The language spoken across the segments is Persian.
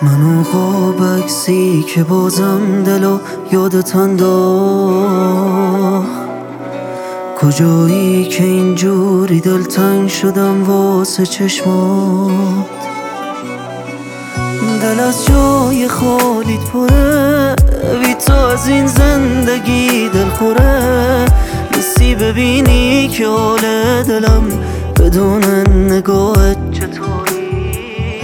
منو خواب عکسی که بازم دلو یادت انداخت. کجایی که اینجوری دلتنگ شدم واسه چشمات. دل از جای خالیت پره، بی تو از این زندگی دل خوره. نیستی ببینی که حال دلم بدون نگاهت چطوری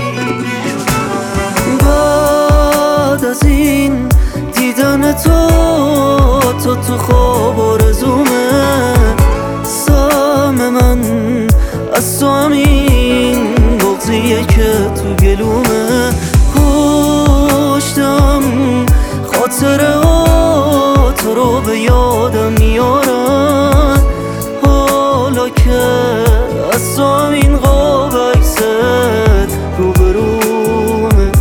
شده. بعد از این دیدن تو خواب آرزومه. سهم من از تو همین بغضیه که تو گلومه. پشتم خاطره ها تو رو به یادم میارن. حالا که از تو همین قاب عکست روبرومه.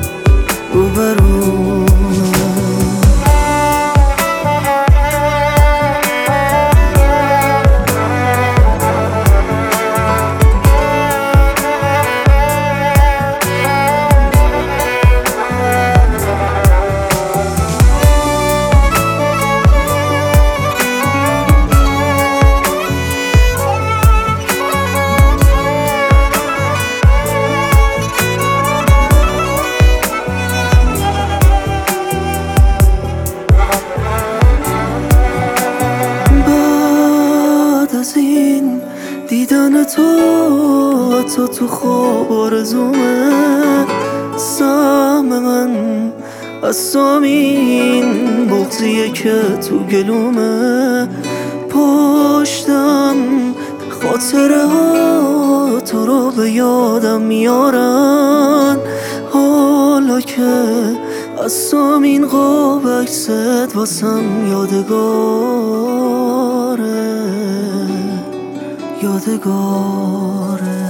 دیدن تو خواب آرزومه. سهم من از تو همین بغضیه که تو گلومه. پشتم خاطره ها تو رو به یادم میارن. حالا که از تو همین قاب عکست واسم یادگاره.